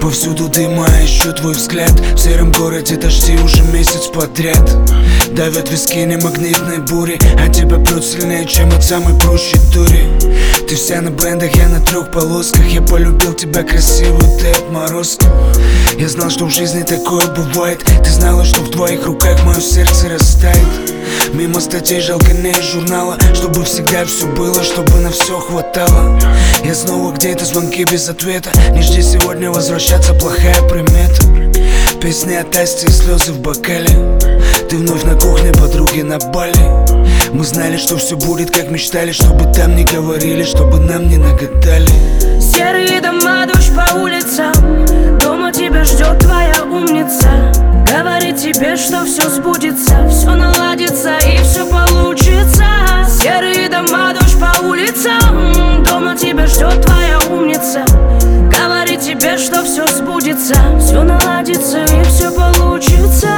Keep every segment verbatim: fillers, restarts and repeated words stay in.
Повсюду дыма, ищу твой взгляд. В сером городе дожди уже месяц подряд. Давят виски не магнитной бури, а тебя прет сильнее, чем от самой прущей дури. Ты вся на брендах, я на трех полосках. Я полюбил тебя красивую, ты отморозка. Я знал, что в жизни такое бывает. Ты знала, что в твоих руках мое сердце растает. Мимо статей жалко не из журнала, чтобы всегда все было, чтобы на все хватало. Я снова где-то, звонки без ответа. Не жди сегодня возвращаться, плохая примета. Песни от Асти и слезы в бокале. Ты вновь на кухне, подруги на Бали. Мы знали, что все будет, как мечтали. Чтобы там не говорили, чтобы нам не нагадали. Серые дома, дождь по улицам. Дома тебя ждет твоя умница. Говорит тебе, что все сбудется, все наладится и все получится. Серые дома, дождь по улицам. Дома тебя ждет твоя умница. Говорит тебе, что все сбудется, все наладится и все получится.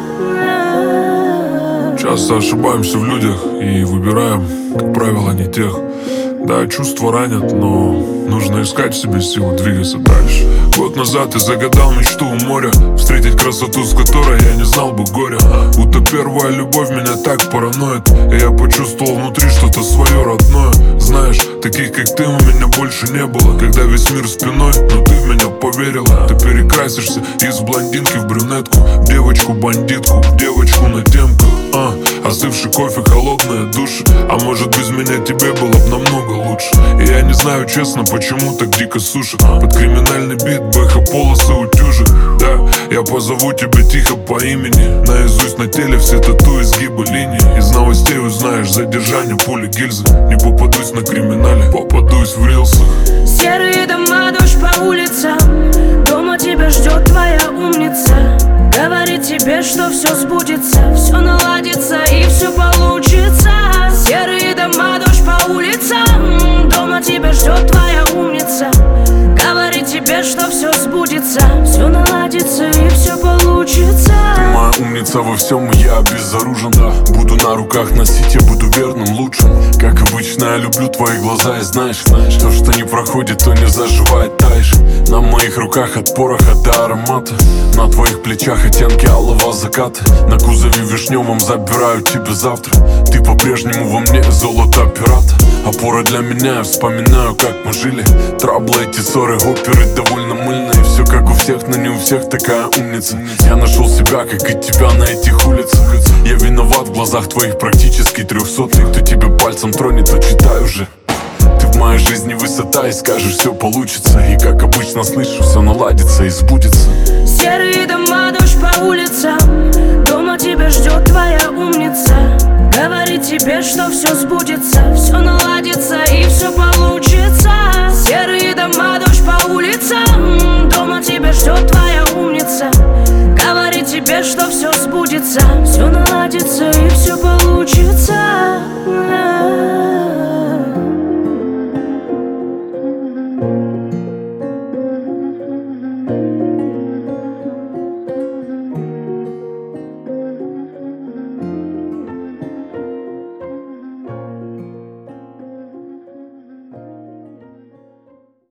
Часто ошибаемся в людях и выбираем, как правило, не тех. Да, чувства ранят, но нужно искать в себе силы двигаться дальше. Год назад я загадал мечту у моря, встретить красоту, с которой я не знал бы горя. Будто первая любовь меня так параноит, и я почувствовал внутри что-то свое родное. Знаешь, таких как ты у меня больше не было. Когда весь мир спиной, но ты в меня поверила. Ты перекрасишься из блондинки в брюнетку, в девочку-бандитку, в девочку на темку. а, Остывший кофе, холодные души. А может, без меня тебе было бы намного лучше. И я не знаю, честно, почему так дико сушит. Под криминальный бит бэха полосы утюжит. Да, я позову тебя тихо по имени. Наизусть на теле все тату, изгибы линий. Из новостей узнаешь задержание, пули, гильзы. Не попадусь на криминале, попадусь в рилсах. Серые дома, дождь по улицам. Дома тебя ждет твоя умница. Говорит тебе, что все сбудется, все наладится и все получится. Серые дома, дождь по улицам. Дома тебя ждет твоя умница. Говорит тебе, что все сбудется, все наладится и все получится. Ты моя умница во всем, и я обезоружен, да. Буду на руках носить, я буду верным, лучшим. Как обычно, я люблю твои глаза, и знаешь, то, что не проходит, то не заживает, таешь. На моих руках от пороха до аромата. На твоих плечах оттенки алого заката. На кузове вишневом забираю тебя завтра. Ты по-прежнему во мне золото пирата. Опора для меня, я вспоминаю, как мы жили. Траблы, эти ссоры, оперы довольно мыльные. Все как у всех, но не у всех такая умница. Я нашел себя, как и тебя на этих улицах. Я виноват в глазах твоих практически трехсотых. Кто тебя пальцем тронет, то читай уже. Ты в моей жизни высота, и скажешь, все получится. И как обычно слышу, все наладится и сбудется. Серые дома, дождь по улицам. Дома тебя ждет твоя умница. Говорит тебе, что все сбудется, все наладится и все получится. Серые дома, дождь по улицам. Дома тебя ждет твоя умница. Говорит тебе, что все сбудется, все наладится и все получится.